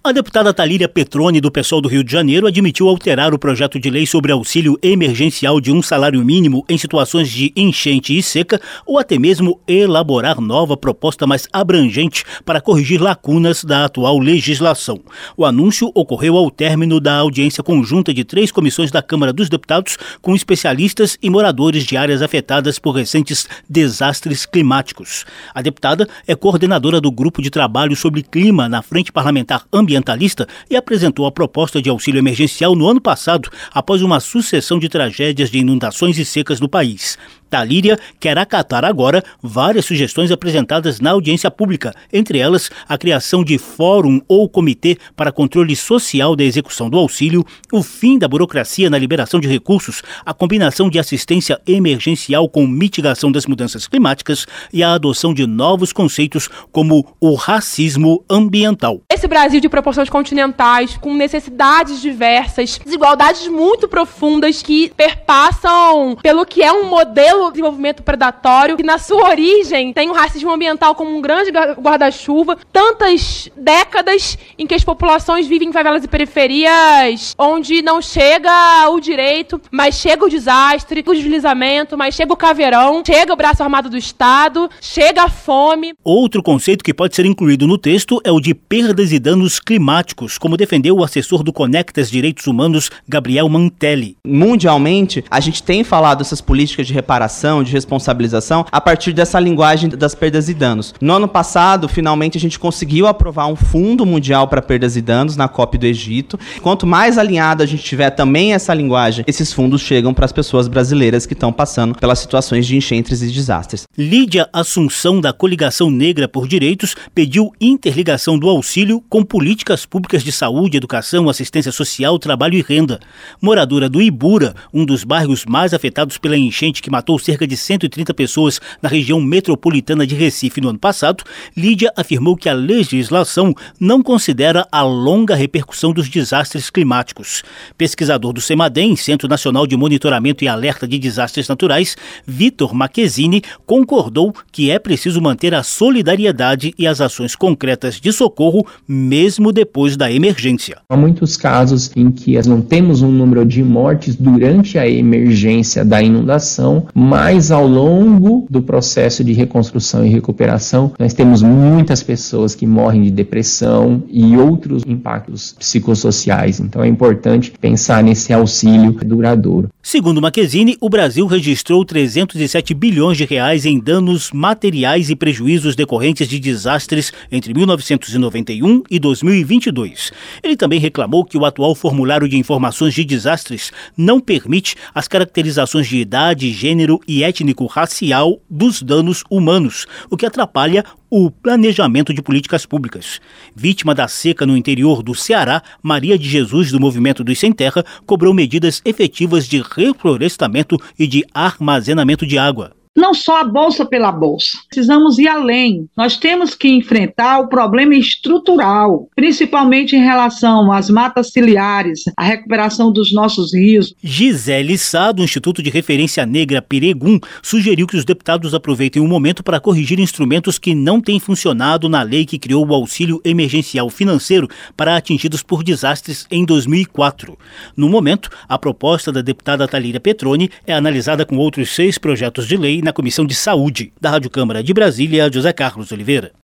A deputada Thalíria Petroni, do PSOL do Rio de Janeiro, admitiu alterar o projeto de lei sobre auxílio emergencial de um salário mínimo em situações de enchente e seca, ou até mesmo elaborar nova proposta mais abrangente para corrigir lacunas da atual legislação. O anúncio ocorreu ao término da audiência conjunta de 3 comissões da Câmara dos Deputados com especialistas e moradores de áreas afetadas por recentes desastres climáticos. A deputada é coordenadora do Grupo de Trabalho sobre Clima na Frente Parlamentar Ambientalista e apresentou a proposta de auxílio emergencial no ano passado, após uma sucessão de tragédias de inundações e secas no país. Thalíria quer acatar agora várias sugestões apresentadas na audiência pública, entre elas a criação de fórum ou comitê para controle social da execução do auxílio, o fim da burocracia na liberação de recursos, a combinação de assistência emergencial com mitigação das mudanças climáticas e a adoção de novos conceitos como o racismo ambiental. Esse Brasil de proporções continentais, com necessidades diversas, desigualdades muito profundas que perpassam pelo que é um modelo de desenvolvimento predatório, que na sua origem tem o racismo ambiental como um grande guarda-chuva, tantas décadas em que as populações vivem em favelas e periferias, onde não chega o direito, mas chega o desastre, o deslizamento, mas chega o caveirão, chega o braço armado do Estado, chega a fome. Outro conceito que pode ser incluído no texto é o de perdas e danos climáticos, como defendeu o assessor do Conectas Direitos Humanos, Gabriel Mantelli. Mundialmente, a gente tem falado essas políticas de reparação, de responsabilização, a partir dessa linguagem das perdas e danos. No ano passado, finalmente, a gente conseguiu aprovar um fundo mundial para perdas e danos na COP do Egito. Quanto mais alinhado a gente tiver também essa linguagem, esses fundos chegam para as pessoas brasileiras que estão passando pelas situações de enchentes e desastres. Lídia Assunção, da Coligação Negra por Direitos, pediu interligação do auxílio com políticas públicas de saúde, educação, assistência social, trabalho e renda. Moradora do Ibura, um dos bairros mais afetados pela enchente que matou cerca de 130 pessoas na região metropolitana de Recife no ano passado, Lídia afirmou que a legislação não considera a longa repercussão dos desastres climáticos. Pesquisador do CEMADEM, Centro Nacional de Monitoramento e Alerta de Desastres Naturais, Vitor Marquezini, concordou que é preciso manter a solidariedade e as ações concretas de socorro, mesmo depois da emergência. Há muitos casos em que nós não temos um número de mortes durante a emergência da inundação, mas ao longo do processo de reconstrução e recuperação, nós temos muitas pessoas que morrem de depressão e outros impactos psicossociais. Então é importante pensar nesse auxílio duradouro. Segundo Marquezini, o Brasil registrou 307 bilhões de reais em danos materiais e prejuízos decorrentes de desastres entre 1991 e 2022. Ele também reclamou que o atual formulário de informações de desastres não permite as caracterizações de idade, gênero e étnico-racial dos danos humanos, o que atrapalha o planejamento de políticas públicas. Vítima da seca no interior do Ceará, Maria de Jesus, do Movimento dos Sem Terra, cobrou medidas efetivas de reflorestamento e de armazenamento de água. Não só a bolsa pela bolsa. Precisamos ir além. Nós temos que enfrentar o problema estrutural, principalmente em relação às matas ciliares, a recuperação dos nossos rios. Gisele Sá, do Instituto de Referência Negra Peregum, sugeriu que os deputados aproveitem o momento para corrigir instrumentos que não têm funcionado na lei que criou o auxílio emergencial financeiro para atingidos por desastres em 2004. No momento, a proposta da deputada Thalíria Petroni é analisada com outros 6 projetos de lei na Comissão de Saúde. Da Rádio Câmara de Brasília, José Carlos Oliveira.